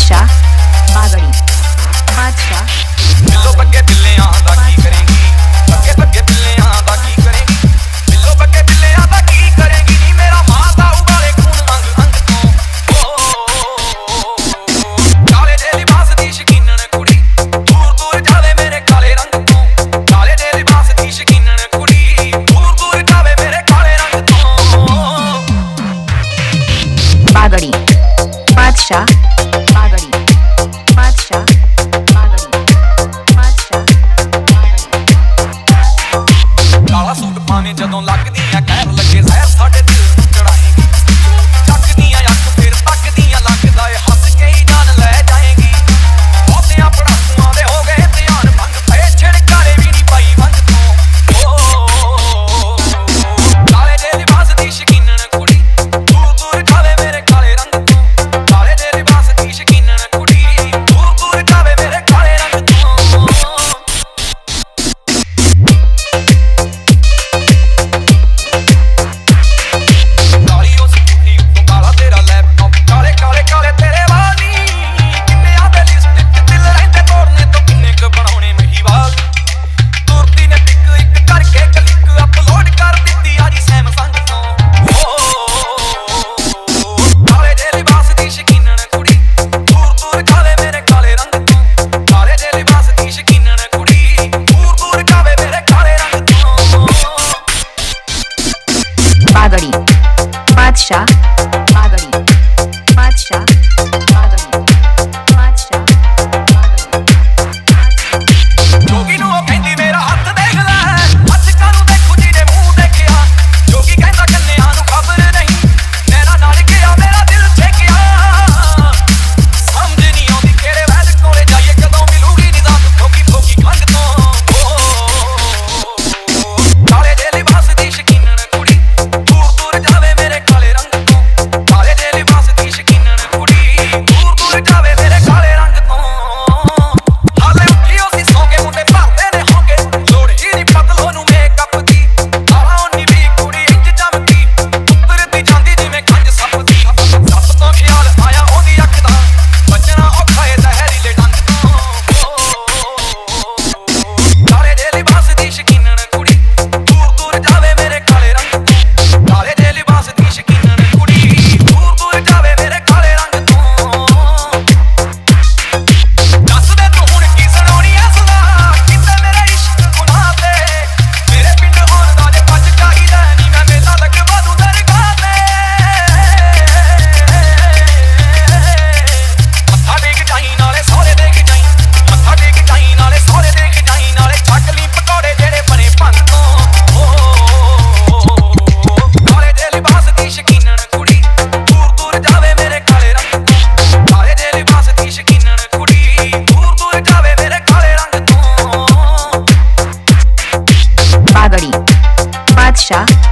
बादशाह बागड़ी बादशाह बिल्लो बग्गे बिल्लियां दा की करेंगी बग्गे बग्गे बिल्लियां दा की करेंगी बिल्लो बग्गे बिल्लियां दा की करेंगी नी मेरा माता उबाले खून अंग अंग तो काले दे लिबास दी शकीनन कुड़ी दूर दूर जावे मेरे काले रंग तो काले दे लिबास दी शकीनन कुड़ी दूर दूर जावे मेरे काले रंग तो बागड़ी बादशाह बागड़ी बादशाह बागड़ी बादशाह काला सूट पाने जदों लगदियां कहर लगे जहर साडे दिल नूं चढ़ाएगी चकदियां अख फिर तकदियां लगदा ए हंस के ही जान ले जाएगी बहुतियां पड़ाकुआं दे हो गए ध्यान भंग पे छिड़कारे भी नहीं पाई वंग तो काले दे लिबास दी शकीनन कुड़ी दूर दूर जावे मेरे काले रंग तो काले दे लिबास दी शकीनन कुड़ी दूर दूर जावे मेरे काले रंग तो काली उस कुड़ी तो काला तेरा लैपटॉप काले काले काले तेरे वाली किन्ने आदे लिस्ट दिल रहंदे तोड़ने तो किन्ने क बनाउणे महीवाल तुरती ने टिक एक करके क्लिक अपलोड कर दित्ती आजी सैमसंग तो काले दे लिबास दी शकीनन कुड़ी दूर दूर जावे मेरे काले रंग तो काले दे लिबास दी शकीनन कुड़ी दूर दूर जावे मेरे काले रंग तो बागड़ी बादशाह बागड़ी बादशाह बागड़ी बादशाह जोगी नूं कहंदी मेरा हत्थ देख लै हत्थ कानूं देखू जीने मूंह देखिया जोगी कहंदा कन्नियां नूं खबर नहीं नैना नाल गया मेरा दिल छेकिया समझ नहीं आउंदी किहड़े वैद कोले जाइए कदों मिलूगी निजात ठोकी ठोकी खंग तो काले दे लिबास दी शकीनन कुड़ी दूर दूर जावे मेरे काले रंग तो काले दे लिबास दी शकीनन कुड़ी दूर दूर जावे मेरे काले रंग तो हाले उठी उसी सौ के मुंडे भरदे ने होंगे लोड़ ही नहीं बदलो नूं मेकअप दी आला उन्नी भी कुड़ी इंज जमदी उतरदी जांदी जिवें खंज सੱਪ ਦੀ ਸੱਪ ਤੋਂ ਖਿਆਲ ਆਇਆ ਉਹਦੀ ਅੱਖ ਦਾ ਬਚਣਾ ਔਖਾ ਏ ਜ਼ਹਿਰੀਲੇ ਡੰਗ ਤੋਂ ਕਾਲੇ ਦੇ ਲਿਬਾਸ ਦੀ ਸ਼ਕੀਨਨ ਕੁੜੀ ਦੂਰ ਦੂਰ ਜਾਵੇ ਮੇਰੇ ਕਾਲੇ ਰੰਗ ਤੋਂ ਕਾਲੇ ਦੇ ਲਿਬਾਸ ਦੀ ਸ਼ਕੀਨਨ ਕੁੜੀ ਦੂਰ ਦੂਰ ਜਾਵੇ ਮੇਰੇ ਕਾਲੇ ਰੰਗ ਤੋਂ ਦੱਸ ਦੇ ਤੂੰ ਹੁਣ ਕੀ ਸੁਣਾਉਣੀ ਐ ਸਦਾ ਕਿਤੇ ਮੇਰਾ ਇਸ਼ਕ ਗੁਨਾਹ ਤੇ ਮੇਰੇ ਪਿੰਡ ਆਉਣ ਦਾ ਜੇ ਪੱਜ ਚਾਹੀਦਾ ਨੀ ਮੈਂ ਮੇਲਾ ਲਗਵਾ ਦੂੰ ਦਰਗਾਹ ਤੇ ਮੱਥਾ ਟੇਕ ਜਾਈ ਨਾਲੇ ਸਹੁਰੇ ਦੇਖ ਜਾਈ ਮੱਥਾ ਟੇਕ ਜਾਈ ਨਾਲੇ ਸਹੁਰੇ ਦੇਖ ਜਾਈ ਨਾਲੇ ਛੱਕ ਲਈ ਪਕੌੜੇ ਜਿਹੜੇ ਬਣੇ ਭੰਗ ਤੋਂ ਕਾਲੇ ਦੇ ਲਿਬਾਸ ਦੀ ਸ਼ਕੀਨਨ ਕੁੜੀ ਦੂਰ ਦੂਰ ਜਾਵੇ ਮੇਰੇ ਕਾਲੇ ਰੰਗ ਤੋਂ ਕਾਲੇ ਦੇ ਲਿਬਾਸ ਦੀ ਸ਼ਕੀਨਨ ਕੁੜੀ ਦੂਰ ਦੂਰ ਜਾਵੇ ਮੇਰੇ ਕਾਲੇ ਰੰਗ ਤੋਂ बागड़ी बादशाह